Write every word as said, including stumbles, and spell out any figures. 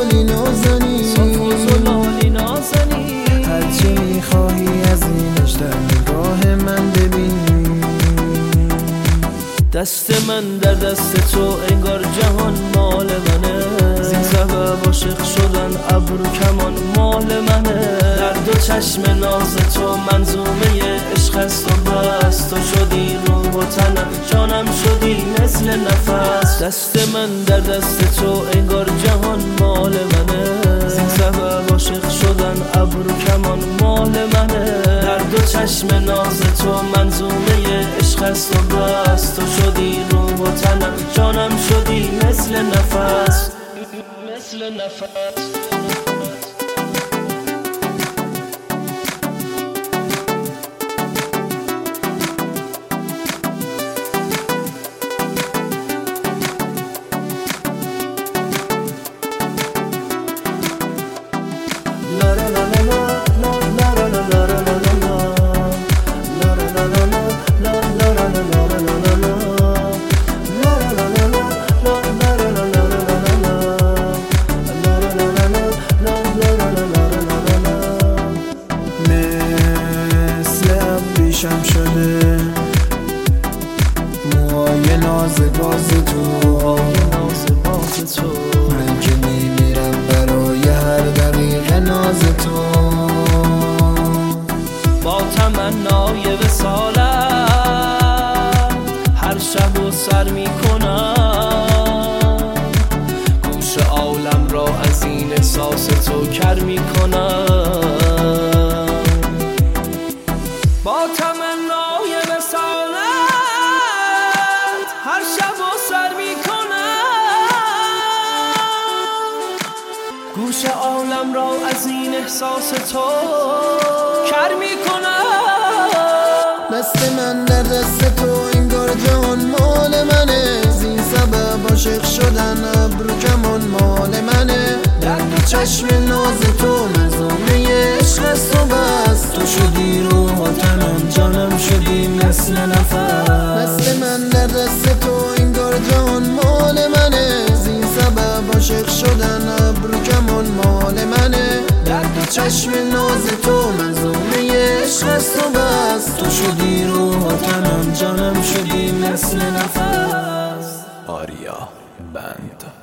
زلالی نازنی صاف و زلالی نازنی هرچی میخواهی از اینش در نگاه من ببین دست من در دست تو انگار جهان مال منه زین سبب عاشق شدن ابرو کمان مال منه در دو چشم ناز تو منظومه عشق است و بس تو شدی روح و تنم جانم شدی مثل نفس دست من در دست تو انگار جهان مال منه زین سبب عاشق شدن ابرو کمان مال منه در دو چشم ناز تو منظومه عشق است و بس تو شدی روح و تنم جانم شدی مثل نفس مثل نفس شم شده موهای ناز باز تو موهای ناز باز تو من که میمیرم برای هر دقیقه ناز تو با تمنای وصالت هر شب و سر میکنم گوش عالم را از این احساس تو کر میکنم با تمنای وصالت هر شب و سر میکنم گوش عالم را از این احساس تو کر میکنم دست من در دست تو انگار جهان مال منه زین سبب عاشق شدن ابرو کمان مال منه در دو چشم ناز تو منظومه عشق است و بس تو شدی روح و تنم جانم شدی مثل نفس دست من در دست تو انگار جهان مال منه زین سبب عاشق شدن ابرو کمان مال منه در دو چشم ناز تو منظومه عشق است و بس تو شدی روح و تنم جانم شدی مثل نفس آریا بند